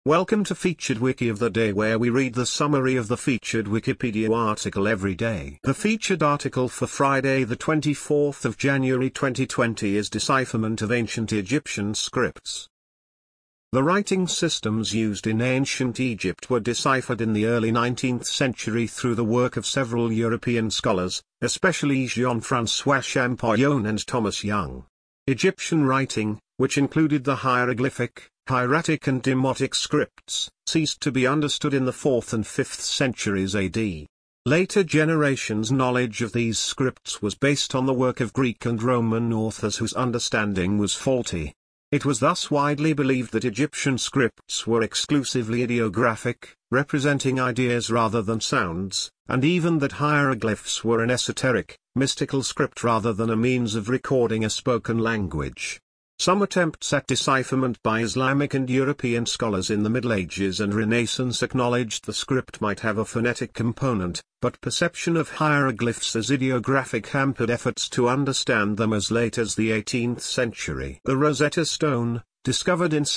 Welcome to Featured Wiki of the Day, where we read the summary of the featured Wikipedia article every day. The featured article for Friday the 24th of January 2020 is Decipherment of Ancient Egyptian Scripts. The writing systems used in ancient Egypt were deciphered in the early 19th century through the work of several European scholars, especially Jean-François Champollion and Thomas Young. Egyptian writing, which included the hieroglyphic, hieratic and demotic scripts, ceased to be understood in the 4th and 5th centuries AD. Later generations' knowledge of these scripts was based on the work of Greek and Roman authors whose understanding was faulty. It was thus widely believed that Egyptian scripts were exclusively ideographic, representing ideas rather than sounds, and even that hieroglyphs were an esoteric, mystical script rather than a means of recording a spoken language. Some attempts at decipherment by Islamic and European scholars in the Middle Ages and Renaissance acknowledged the script might have a phonetic component, but perception of hieroglyphs as ideographic hampered efforts to understand them as late as the 18th century. The Rosetta Stone, discovered in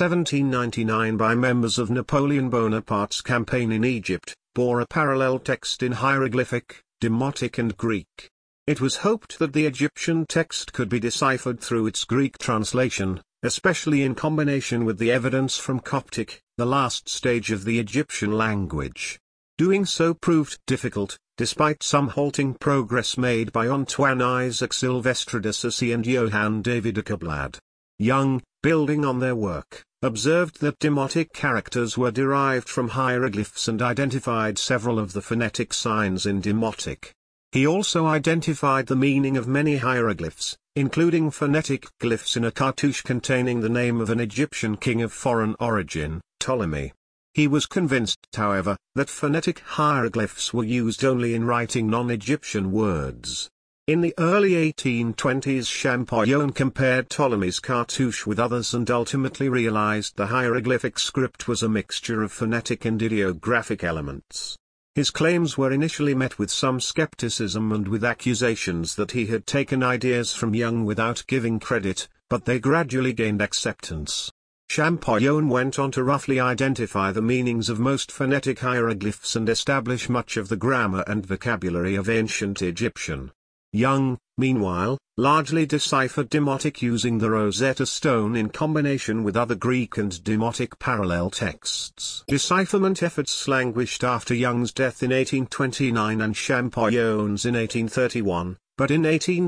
1799 by members of Napoleon Bonaparte's campaign in Egypt, bore a parallel text in hieroglyphic, demotic and Greek. It was hoped that the Egyptian text could be deciphered through its Greek translation, especially in combination with the evidence from Coptic, the last stage of the Egyptian language. Doing so proved difficult, despite some halting progress made by Antoine Isaac Silvestre de Sacy and Johann David Ackerblad. Young, building on their work, observed that demotic characters were derived from hieroglyphs and identified several of the phonetic signs in demotic. He also identified the meaning of many hieroglyphs, including phonetic glyphs in a cartouche containing the name of an Egyptian king of foreign origin, Ptolemy. He was convinced, however, that phonetic hieroglyphs were used only in writing non-Egyptian words. In the early 1820s, Champollion compared Ptolemy's cartouche with others and ultimately realized the hieroglyphic script was a mixture of phonetic and ideographic elements. His claims were initially met with some skepticism and with accusations that he had taken ideas from Young without giving credit, but they gradually gained acceptance. Champollion went on to roughly identify the meanings of most phonetic hieroglyphs and establish much of the grammar and vocabulary of ancient Egyptian. Young, meanwhile, largely deciphered demotic using the Rosetta Stone in combination with other Greek and demotic parallel texts. Decipherment efforts languished after Young's death in 1829 and Champollion's in 1831, but in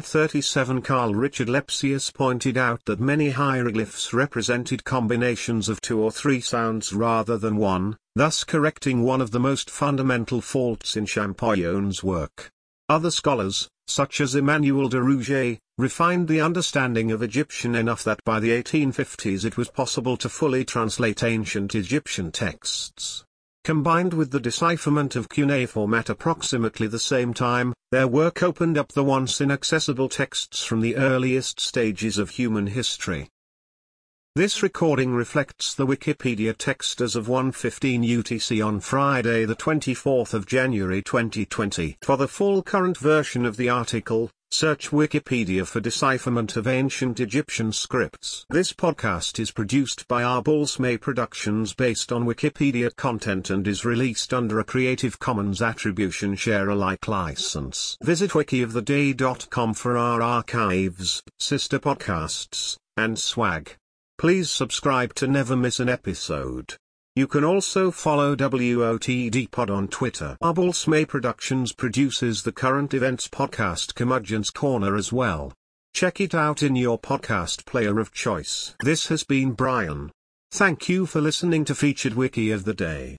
1837 Carl Richard Lepsius pointed out that many hieroglyphs represented combinations of 2 or 3 sounds rather than one, thus correcting one of the most fundamental faults in Champollion's work. Other scholars, such as Emmanuel de Rouget, refined the understanding of Egyptian enough that by the 1850s it was possible to fully translate ancient Egyptian texts. Combined with the decipherment of cuneiform at approximately the same time, their work opened up the once inaccessible texts from the earliest stages of human history. This recording reflects the Wikipedia text as of 1:15 UTC on Friday the 24th of January 2020. For the full current version of the article, search Wikipedia for Decipherment of Ancient Egyptian Scripts. This podcast is produced by Arbulsmay Productions based on Wikipedia content and is released under a Creative Commons Attribution Share Alike license. Visit wikioftheday.com for our archives, sister podcasts, and swag. Please subscribe to never miss an episode. You can also follow WOTD Pod on Twitter. Arbulsmay Productions produces the current events podcast Curmudgeon's Corner as well. Check it out in your podcast player of choice. This has been Brian. Thank you for listening to Featured Wiki of the Day.